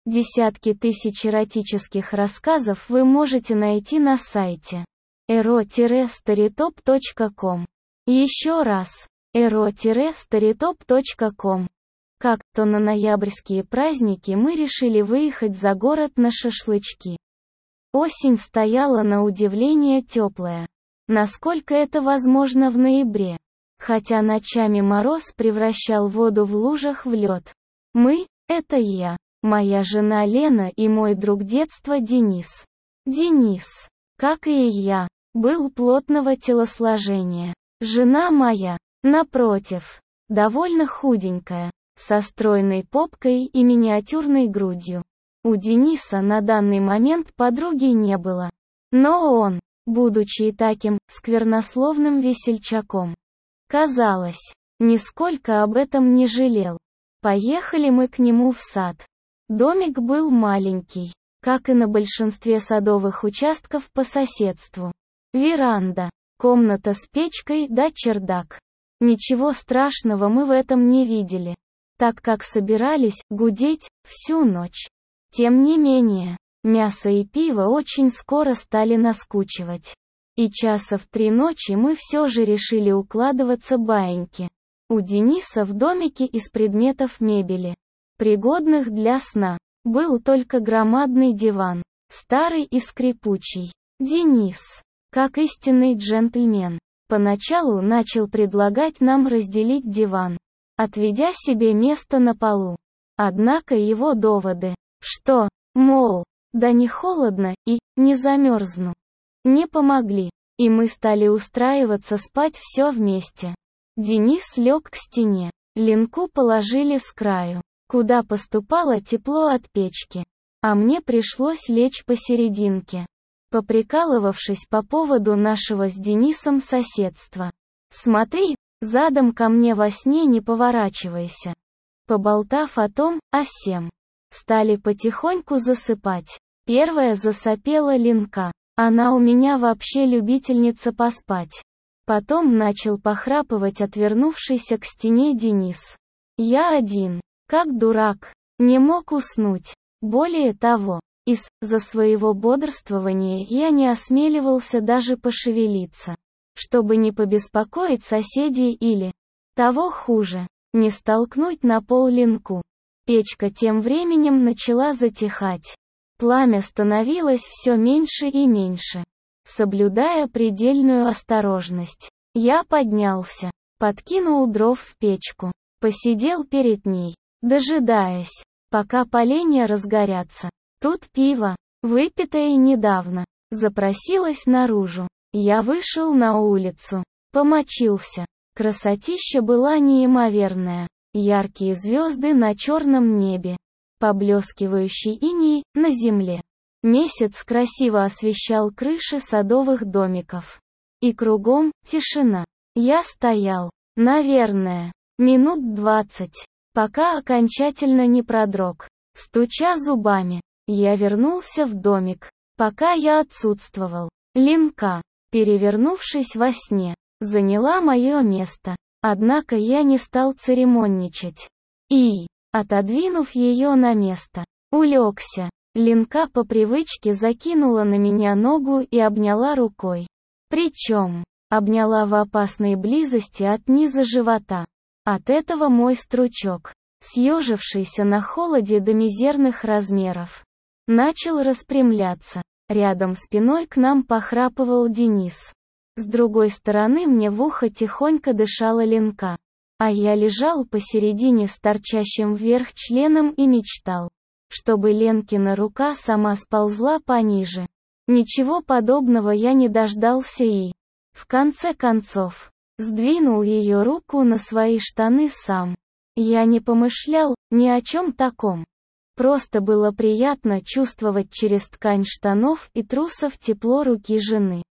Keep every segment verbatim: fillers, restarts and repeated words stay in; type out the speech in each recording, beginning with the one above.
Десятки тысяч эротических рассказов вы можете найти на сайте эро старитоп точка ком. Еще раз, эро старитоп точка ком. Как-то на ноябрьские праздники мы решили выехать за город на шашлычки. Осень стояла на удивление теплая. Насколько это возможно в ноябре? Хотя ночами мороз превращал воду в лужах в лед. Мы — это я, моя жена Лена и мой друг детства Денис. Денис, как и я, был плотного телосложения. Жена моя, напротив, довольно худенькая, со стройной попкой и миниатюрной грудью. У Дениса на данный момент подруги не было. Но он, будучи и таким сквернословным весельчаком, казалось, нисколько об этом не жалел. Поехали мы к нему в сад. Домик был маленький, как и на большинстве садовых участков по соседству. Веранда, комната с печкой да чердак. Ничего страшного мы в этом не видели, так как собирались гудеть всю ночь. Тем не менее, мясо и пиво очень скоро стали наскучивать. И часа в три ночи мы все же решили укладываться баиньки. У Дениса в домике из предметов мебели, пригодных для сна, был только громадный диван, старый и скрипучий. Денис, как истинный джентльмен, поначалу начал предлагать нам разделить диван, отведя себе место на полу. Однако его доводы, что, мол, да не холодно и не замерзну, не помогли, и мы стали устраиваться спать все вместе. Денис лег к стене, Ленку положили с краю, куда поступало тепло от печки, а мне пришлось лечь посерединке, поприкалывавшись по поводу нашего с Денисом соседства. «Смотри, задом ко мне во сне не поворачивайся». Поболтав о том, о сем, стали потихоньку засыпать. Первая засопела Ленка. Она у меня вообще любительница поспать. Потом начал похрапывать отвернувшийся к стене Денис. Я один, как дурак, не мог уснуть. Более того, из-за своего бодрствования я не осмеливался даже пошевелиться, чтобы не побеспокоить соседей или, того хуже, не столкнуть на пол Ленку. Печка тем временем начала затихать. Пламя становилось все меньше и меньше. Соблюдая предельную осторожность, я поднялся, подкинул дров в печку, посидел перед ней, дожидаясь, пока поленья разгорятся. Тут пиво, выпитое недавно, запросилось наружу. Я вышел на улицу, помочился. Красотища была неимоверная. Яркие звезды на черном небе, поблескивающий иней на земле. Месяц красиво освещал крыши садовых домиков. И кругом тишина. Я стоял, наверное, минут двадцать, пока окончательно не продрог. Стуча зубами, я вернулся в домик. Пока я отсутствовал, Ленка, перевернувшись во сне, заняла мое место. Однако я не стал церемонничать. И, отодвинув ее на место, улегся. Ленка по привычке закинула на меня ногу и обняла рукой. Причем, обняла в опасной близости от низа живота. От этого мой стручок, съежившийся на холоде до мизерных размеров, начал распрямляться. Рядом спиной к нам похрапывал Денис. С другой стороны мне в ухо тихонько дышала Ленка. А я лежал посередине с торчащим вверх членом и мечтал, чтобы Ленкина рука сама сползла пониже. Ничего подобного я не дождался и, в конце концов, сдвинул ее руку на свои штаны сам. Я не помышлял ни о чем таком. Просто было приятно чувствовать через ткань штанов и трусов тепло руки жены.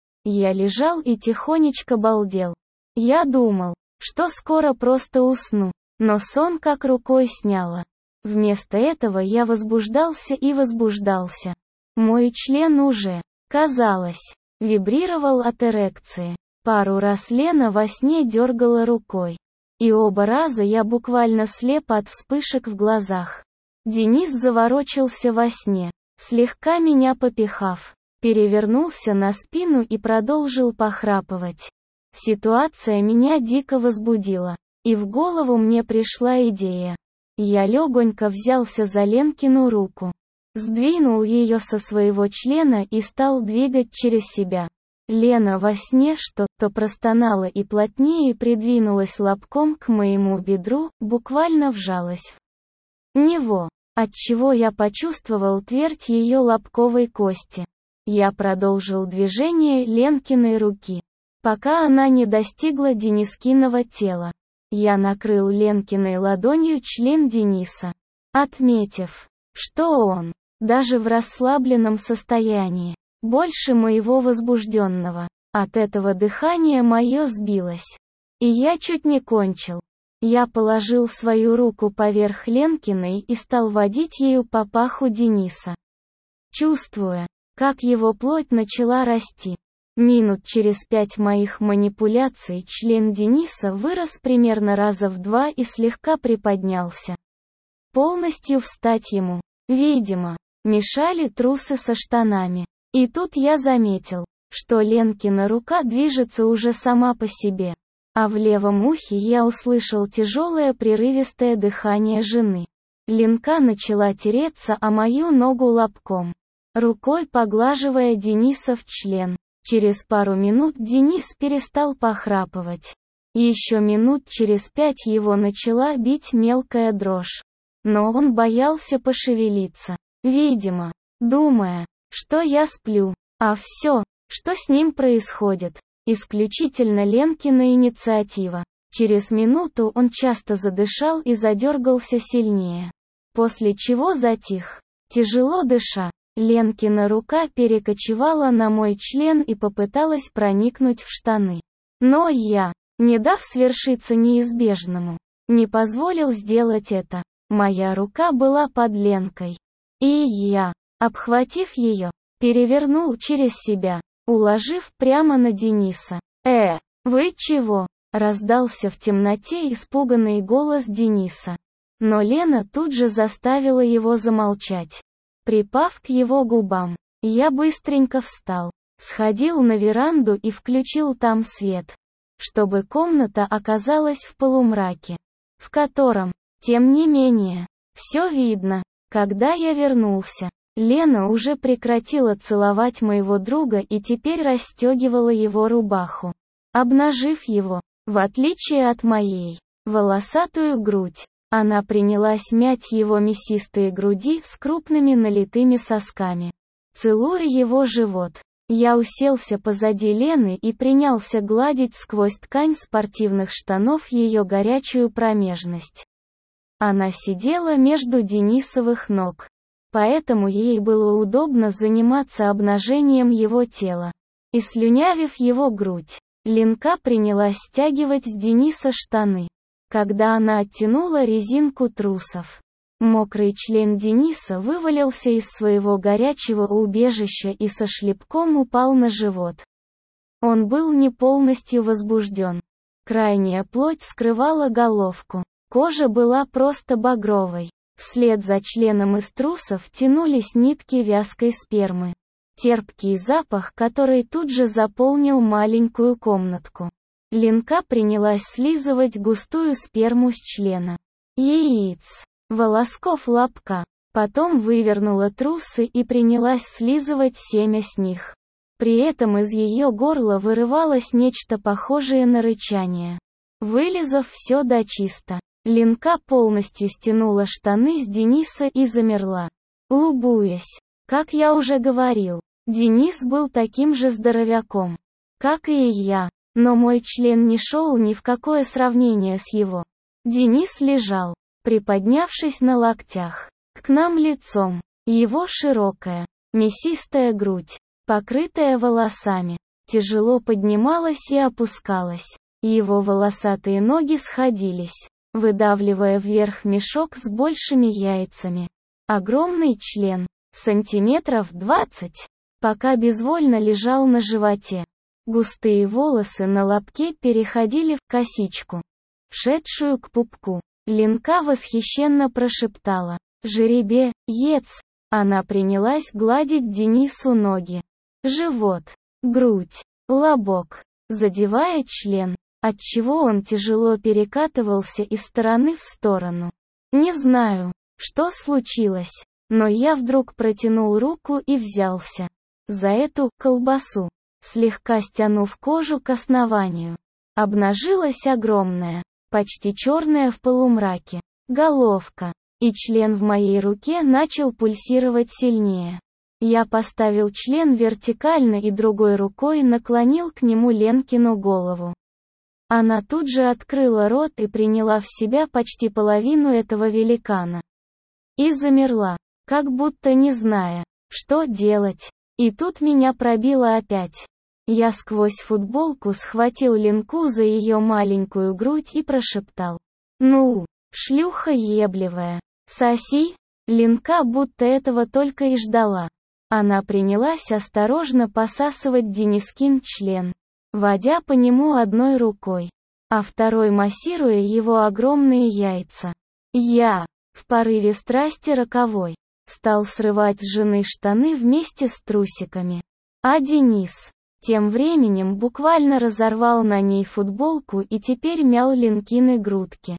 Я лежал и тихонечко балдел. Я думал, что скоро просто усну, но сон как рукой сняло. Вместо этого я возбуждался и возбуждался. Мой член уже, казалось, вибрировал от эрекции. Пару раз Лена во сне дергала рукой. И оба раза я буквально слеп от вспышек в глазах. Денис заворочился во сне, слегка меня попихав, перевернулся на спину и продолжил похрапывать. Ситуация меня дико возбудила, и в голову мне пришла идея. Я легонько взялся за Ленкину руку, сдвинул ее со своего члена и стал двигать через себя. Лена во сне что-то простонала и плотнее придвинулась лобком к моему бедру, буквально вжалась в него, отчего я почувствовал твердь ее лобковой кости. Я продолжил движение Ленкиной руки, пока она не достигла Денискиного тела. Я накрыл Ленкиной ладонью член Дениса, отметив, что он, даже в расслабленном состоянии, больше моего возбужденного. От этого дыхание мое сбилось. И я чуть не кончил. Я положил свою руку поверх Ленкиной и стал водить ею по паху Дениса, чувствуя, как его плоть начала расти. Минут через пять моих манипуляций член Дениса вырос примерно раза в два и слегка приподнялся. Полностью встать ему, видимо, мешали трусы со штанами. И тут я заметил, что Ленкина рука движется уже сама по себе, а в левом ухе я услышал тяжелое прерывистое дыхание жены. Ленка начала тереться о мою ногу лобком, рукой поглаживая Дениса в член. Через пару минут Денис перестал похрапывать. Еще минут через пять его начала бить мелкая дрожь. Но он боялся пошевелиться, видимо, думая, что я сплю, а все, что с ним происходит, исключительно Ленкина инициатива. Через минуту он часто задышал и задергался сильнее, после чего затих, тяжело дыша. Ленкина рука перекочевала на мой член и попыталась проникнуть в штаны. Но я, не дав свершиться неизбежному, не позволил сделать это. Моя рука была под Ленкой. И я, обхватив ее, перевернул через себя, уложив прямо на Дениса. «Э, вы чего?» — раздался в темноте испуганный голос Дениса. Но Лена тут же заставила его замолчать. Припав к его губам, я быстренько встал, сходил на веранду и включил там свет, чтобы комната оказалась в полумраке, в котором, тем не менее, все видно. Когда я вернулся, Лена уже прекратила целовать моего друга и теперь расстегивала его рубаху, обнажив его, в отличие от моей, волосатую грудь. Она принялась мять его мясистые груди с крупными налитыми сосками. Целуя его живот, я уселся позади Лены и принялся гладить сквозь ткань спортивных штанов ее горячую промежность. Она сидела между Денисовых ног, поэтому ей было удобно заниматься обнажением его тела. И слюнявив его грудь, Ленка принялась стягивать с Дениса штаны. Когда она оттянула резинку трусов, мокрый член Дениса вывалился из своего горячего убежища и со шлепком упал на живот. Он был не полностью возбужден. Крайняя плоть скрывала головку. Кожа была просто багровой. Вслед за членом из трусов тянулись нитки вязкой спермы. Терпкий запах, который тут же заполнил маленькую комнатку. Ленка принялась слизывать густую сперму с члена, яиц, волосков лобка. Потом вывернула трусы и принялась слизывать семя с них. При этом из ее горла вырывалось нечто похожее на рычание. Вылизав все дочисто, Ленка полностью стянула штаны с Дениса и замерла, лубуясь. Как я уже говорил, Денис был таким же здоровяком, как и я. Но мой член не шел ни в какое сравнение с его. Денис лежал, приподнявшись на локтях, к нам лицом. Его широкая, мясистая грудь, покрытая волосами, тяжело поднималась и опускалась. Его волосатые ноги сходились, выдавливая вверх мешок с большими яйцами. Огромный член, сантиметров двадцать, пока безвольно лежал на животе. Густые волосы на лобке переходили в косичку, шедшую к пупку. Ленка восхищенно прошептала: жеребец. Она принялась гладить Денису ноги, живот, грудь, лобок, задевая член, отчего он тяжело перекатывался из стороны в сторону. Не знаю, что случилось, но я вдруг протянул руку и взялся за эту колбасу, слегка стянув кожу к основанию. Обнажилась огромная, почти черная в полумраке, головка, и член в моей руке начал пульсировать сильнее. Я поставил член вертикально и другой рукой наклонил к нему Ленкину голову. Она тут же открыла рот и приняла в себя почти половину этого великана. И замерла, как будто не зная, что делать. И тут меня пробило опять. Я сквозь футболку схватил Ленку за ее маленькую грудь и прошептал: «Ну, шлюха ебливая, соси!» Ленка будто этого только и ждала. Она принялась осторожно посасывать Денискин член, водя по нему одной рукой, а второй массируя его огромные яйца. Я, в порыве страсти роковой, стал срывать с жены штаны вместе с трусиками. А Денис, тем временем буквально разорвал на ней футболку и теперь мял Ленкины грудки,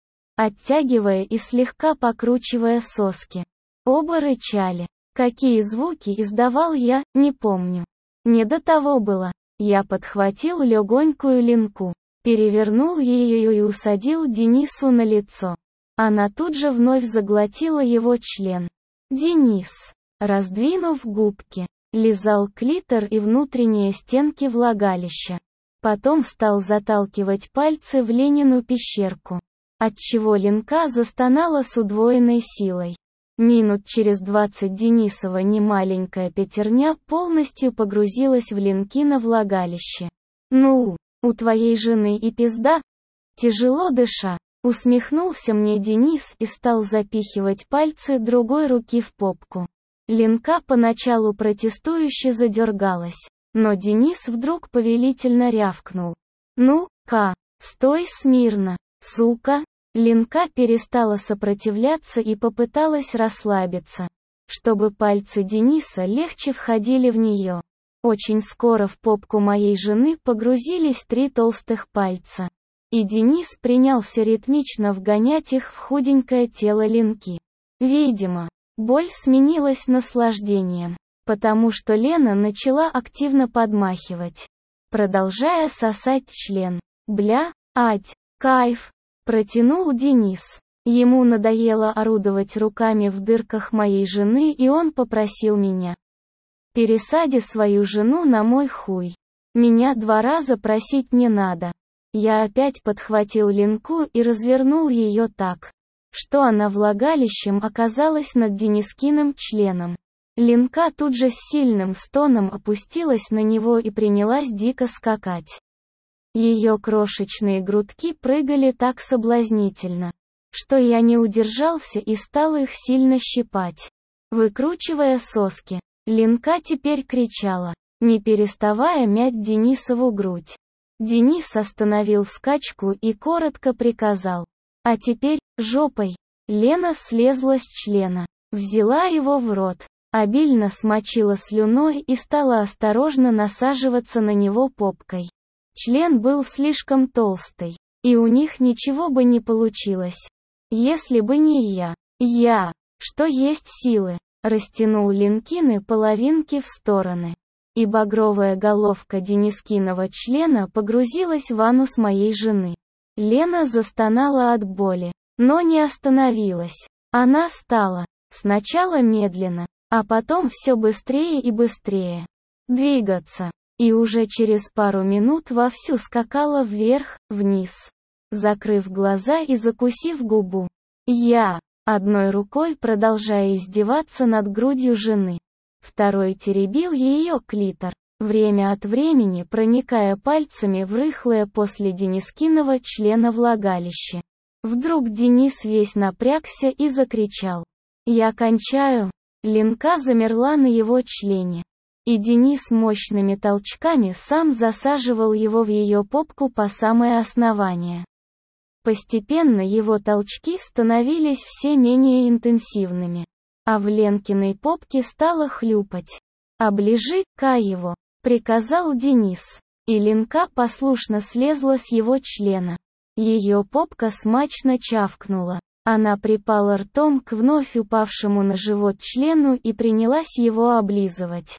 оттягивая и слегка покручивая соски. Оба рычали. Какие звуки издавал я, не помню. Не до того было. Я подхватил легонькую Ленку, перевернул ее и усадил Денису на лицо. Она тут же вновь заглотила его член. Денис, раздвинув губки, лизал клитор и внутренние стенки влагалища. Потом стал заталкивать пальцы в Ленину пещерку, отчего Ленка застонала с удвоенной силой. Минут через двадцать Денисова немаленькая пятерня полностью погрузилась в Ленкино влагалище. «Ну, у твоей жены и пизда?» Тяжело дыша, усмехнулся мне Денис и стал запихивать пальцы другой руки в попку. Ленка поначалу протестующе задергалась, но Денис вдруг повелительно рявкнул: «Ну-ка, стой смирно, сука!» Ленка перестала сопротивляться и попыталась расслабиться, чтобы пальцы Дениса легче входили в нее. Очень скоро в попку моей жены погрузились три толстых пальца, и Денис принялся ритмично вгонять их в худенькое тело Ленки. Видимо, боль сменилась наслаждением, потому что Лена начала активно подмахивать, продолжая сосать член. «Бля, ать, кайф!» Протянул Денис. Ему надоело орудовать руками в дырках моей жены, и он попросил меня: «Пересади свою жену на мой хуй. Меня два раза просить не надо». Я опять подхватил Ленку и развернул ее так, что она влагалищем оказалась над Денискиным членом. Ленка тут же с сильным стоном опустилась на него и принялась дико скакать. Ее крошечные грудки прыгали так соблазнительно, что я не удержался и стал их сильно щипать, выкручивая соски. Ленка теперь кричала, не переставая мять Денисову грудь. Денис остановил скачку и коротко приказал: «А теперь, жопой». Лена слезла с члена, взяла его в рот, обильно смочила слюной и стала осторожно насаживаться на него попкой. Член был слишком толстый, и у них ничего бы не получилось, если бы не я. Я, что есть силы, растянул Ленкины половинки в стороны, и багровая головка Денискиного члена погрузилась в анус моей жены. Лена застонала от боли, но не остановилась. Она стала, сначала медленно, а потом все быстрее и быстрее двигаться. И уже через пару минут вовсю скакала вверх, вниз, закрыв глаза и закусив губу. Я, одной рукой продолжая издеваться над грудью жены, второй теребил ее клитор, время от времени проникая пальцами в рыхлое после Денискиного члена влагалище. Вдруг Денис весь напрягся и закричал: «Я кончаю!» Ленка замерла на его члене, и Денис мощными толчками сам засаживал его в ее попку по самое основание. Постепенно его толчки становились все менее интенсивными. А в Ленкиной попке стало хлюпать. «Оближи-ка его», — приказал Денис. И Ленка послушно слезла с его члена. Ее попка смачно чавкнула. Она припала ртом к вновь упавшему на живот члену и принялась его облизывать.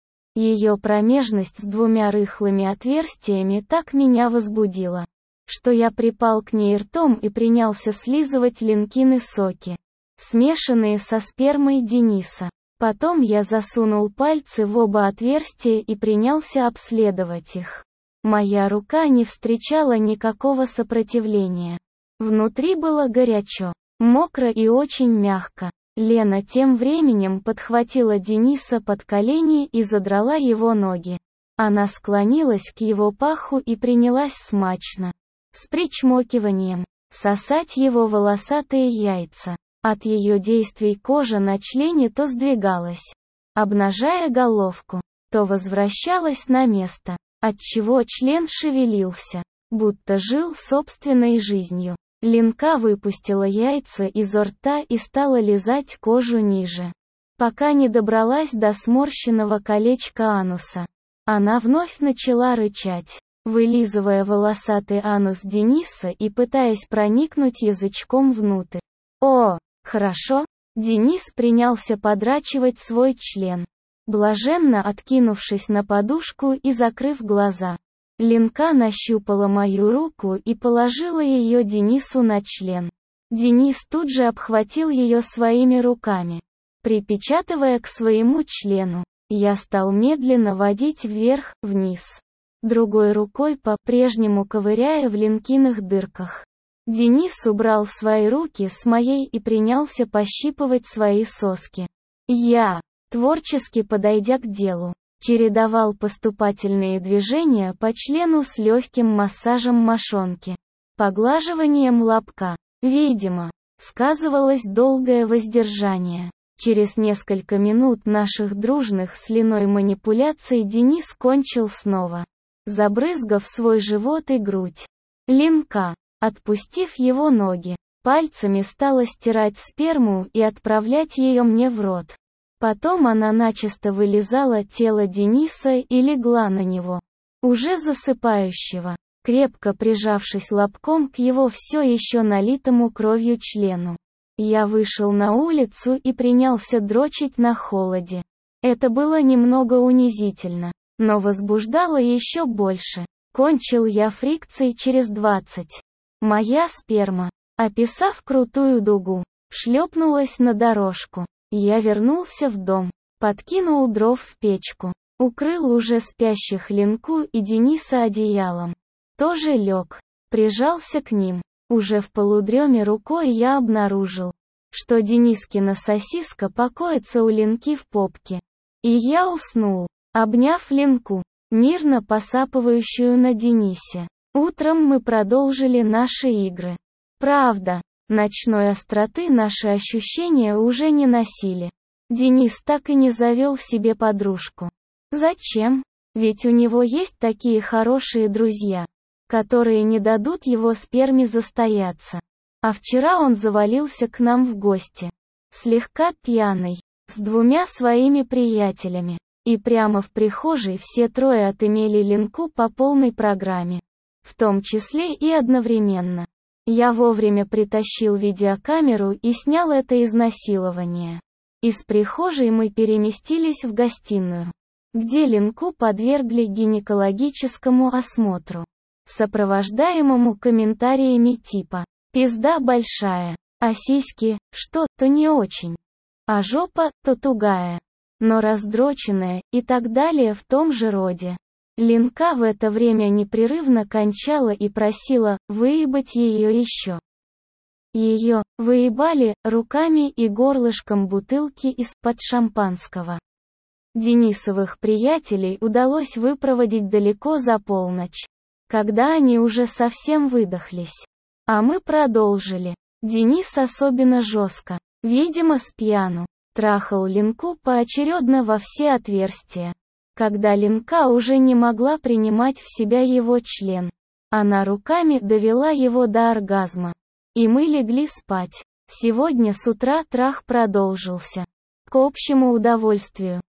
Ее промежность с двумя рыхлыми отверстиями так меня возбудила, что я припал к ней ртом и принялся слизывать Ленкины соки, смешанные со спермой Дениса. Потом я засунул пальцы в оба отверстия и принялся обследовать их. Моя рука не встречала никакого сопротивления. Внутри было горячо, мокро и очень мягко. Лена тем временем подхватила Дениса под колени и задрала его ноги. Она склонилась к его паху и принялась смачно, с причмокиванием, сосать его волосатые яйца. От ее действий кожа на члене то сдвигалась, обнажая головку, то возвращалась на место, отчего член шевелился, будто жил собственной жизнью. Ленка выпустила яйца изо рта и стала лизать кожу ниже, пока не добралась до сморщенного колечка ануса. Она вновь начала рычать, вылизывая волосатый анус Дениса и пытаясь проникнуть язычком внутрь. «О, хорошо!» Денис принялся подрачивать свой член, блаженно откинувшись на подушку и закрыв глаза. Ленка нащупала мою руку и положила ее Денису на член. Денис тут же обхватил ее своими руками, припечатывая к своему члену. Я стал медленно водить вверх-вниз, другой рукой по-прежнему ковыряя в Ленкиных дырках. Денис убрал свои руки с моей и принялся пощипывать свои соски. Я, творчески подойдя к делу, чередовал поступательные движения по члену с легким массажем мошонки, поглаживанием лобка. Видимо, сказывалось долгое воздержание. Через несколько минут наших дружных слюной манипуляций Денис кончил снова, забрызгав свой живот и грудь. Ленка, отпустив его ноги, пальцами стала стирать сперму и отправлять ее мне в рот. Потом она начисто вылизала тело Дениса и легла на него, уже засыпающего, крепко прижавшись лобком к его все еще налитому кровью члену. Я вышел на улицу и принялся дрочить на холоде. Это было немного унизительно, но возбуждало еще больше. Кончил я фрикцией через двадцать. Моя сперма, описав крутую дугу, шлепнулась на дорожку. Я вернулся в дом, подкинул дров в печку, укрыл уже спящих Ленку и Дениса одеялом. Тоже лег, прижался к ним. Уже в полудреме рукой я обнаружил, что Денискина сосиска покоится у Ленки в попке. И я уснул, обняв Ленку, мирно посапывающую на Денисе. Утром мы продолжили наши игры. Правда, ночной остроты наши ощущения уже не носили. Денис так и не завел себе подружку. Зачем? Ведь у него есть такие хорошие друзья, которые не дадут его сперме застояться. А вчера он завалился к нам в гости, слегка пьяный, с двумя своими приятелями. И прямо в прихожей все трое отымели Ленку по полной программе, в том числе и одновременно. Я вовремя притащил видеокамеру и снял это изнасилование. Из прихожей мы переместились в гостиную, где Ленку подвергли гинекологическому осмотру, сопровождаемому комментариями типа «пизда большая», а сиськи что-то не очень, а жопа то тугая, но раздроченная и так далее в том же роде. Ленка в это время непрерывно кончала и просила выебать ее еще. Ее выебали руками и горлышком бутылки из-под шампанского. Денисовых приятелей удалось выпроводить далеко за полночь, когда они уже совсем выдохлись. А мы продолжили. Денис особенно жестко, видимо с пьяну, трахал Ленку поочередно во все отверстия. Когда Ленка уже не могла принимать в себя его член, Она руками довела его до оргазма. И мы легли спать. Сегодня с утра трах продолжился. К общему удовольствию.